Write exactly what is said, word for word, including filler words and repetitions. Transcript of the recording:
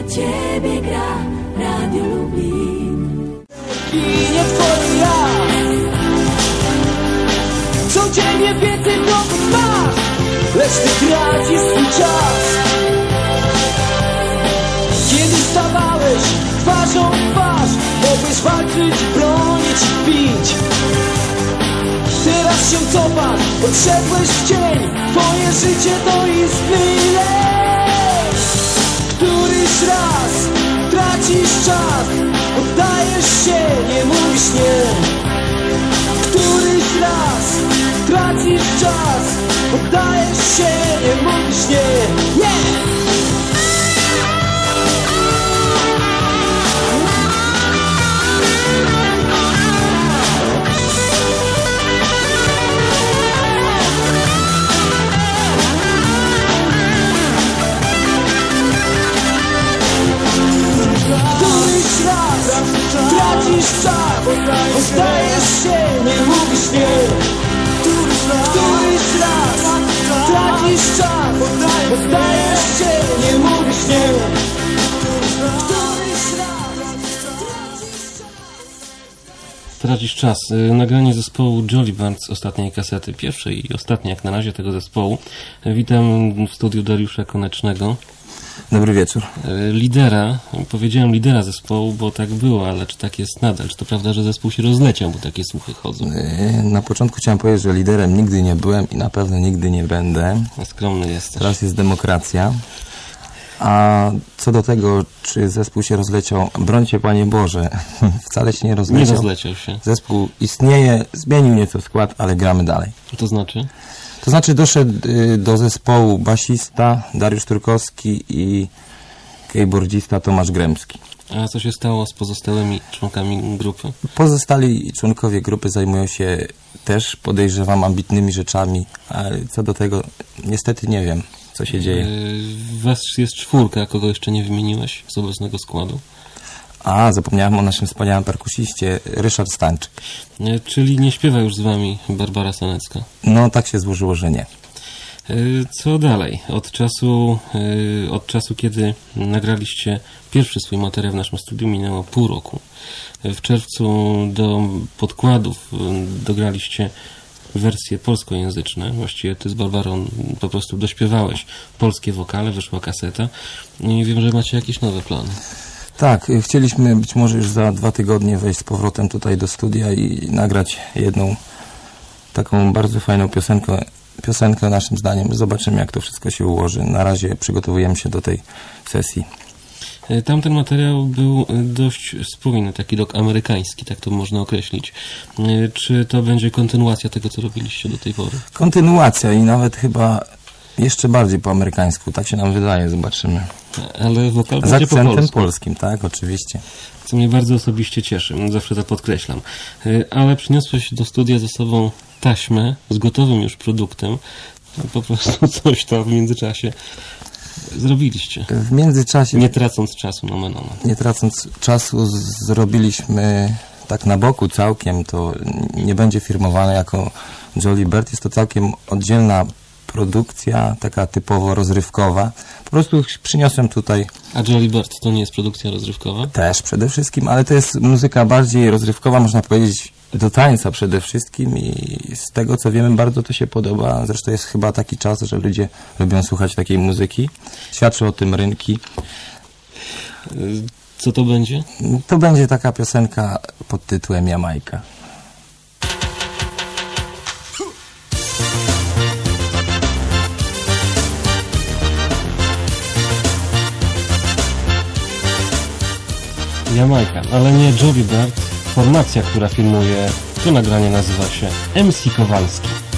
Ciebie gra Radio Lublin. I nie twoje ja, co ciebie więcej bloków masz, lecz ty tracisz swój czas. Kiedy stawałeś twarzą w twarz, mogłeś walczyć, bronić i pić. Teraz się cofasz, odszedłeś w cień, twoje życie to istny lek. Któryś raz tracisz czas, oddajesz się, nie mówisz nie. Któryś raz tracisz czas, oddajesz się, nie mówisz nie. Yeah! Któryś raz tracisz czas, oddajesz się, nie mówisz nie. Któryś raz tracisz czas, oddajesz się, nie mówisz nie. Tracisz czas. Nagranie zespołu Jolly Bird z ostatniej kasety, pierwszej i ostatniej jak na razie tego zespołu. Witam w studiu Dariusza Konecznego. Dobry wieczór. Lidera, powiedziałem lidera zespołu, bo tak było, ale czy tak jest nadal? Czy to prawda, że zespół się rozleciał, bo takie słuchy chodzą? Na początku chciałem powiedzieć, że liderem nigdy nie byłem i na pewno nigdy nie będę. Skromny jesteś. Teraz jest demokracja. A co do tego, czy zespół się rozleciał, brońcie Panie Boże, wcale się nie rozleciał. Nie rozleciał się. Zespół istnieje, zmienił nieco skład, ale gramy dalej. To znaczy? To znaczy doszedł do zespołu basista Dariusz Turkowski i keyboardzista Tomasz Gremski. A co się stało z pozostałymi członkami grupy? Pozostali członkowie grupy zajmują się też, podejrzewam, ambitnymi rzeczami, ale co do tego niestety nie wiem, co się dzieje. Yy, was jest czwórka, kogo jeszcze nie wymieniłeś z obecnego składu? A, zapomniałem o naszym wspaniałym perkusiście, Ryszard Stańczyk. Yy, czyli nie śpiewa już z wami Barbara Sanecka? No, tak się złożyło, że nie. Yy, co dalej? Od czasu, yy, od czasu, kiedy nagraliście pierwszy swój materiał w naszym studiu, minęło pół roku. Yy, w czerwcu do podkładów yy, dograliście wersje polskojęzyczne. Właściwie ty z Barbarą po prostu dośpiewałeś polskie wokale, wyszła kaseta. I wiem, że macie jakieś nowe plany. Tak, chcieliśmy być może już za dwa tygodnie wejść z powrotem tutaj do studia i nagrać jedną taką bardzo fajną piosenkę, piosenkę naszym zdaniem. Zobaczymy, jak to wszystko się ułoży. Na razie przygotowujemy się do tej sesji. Tamten materiał był dość spójny, taki rok amerykański, tak to można określić. Czy to będzie kontynuacja tego, co robiliście do tej pory? Kontynuacja i nawet chyba jeszcze bardziej po amerykańsku, tak się nam wydaje, zobaczymy. Ale wokal z będzie po akcentem polsku. polskim, tak, oczywiście. Co mnie bardzo osobiście cieszy, zawsze to podkreślam. Ale przyniosłeś do studia ze sobą taśmę z gotowym już produktem. Po prostu coś to w międzyczasie zrobiliście. W międzyczasie... Nie tracąc czasu, nomen omen. Nie tracąc czasu z- zrobiliśmy tak na boku całkiem, to nie będzie firmowane jako Jolly Bird, jest to całkiem oddzielna produkcja, taka typowo rozrywkowa. Po prostu przyniosłem tutaj... A Jolly Bird to nie jest produkcja rozrywkowa? Też przede wszystkim, ale to jest muzyka bardziej rozrywkowa, można powiedzieć do tańca przede wszystkim i z tego co wiemy bardzo to się podoba. Zresztą jest chyba taki czas, że ludzie lubią słuchać takiej muzyki. Świadczy o tym rynki. Co to będzie? To będzie taka piosenka pod tytułem Jamajka. Jamajka, ale nie Jolly Bird. Formacja, która filmuje to nagranie, nazywa się M C Kowalski.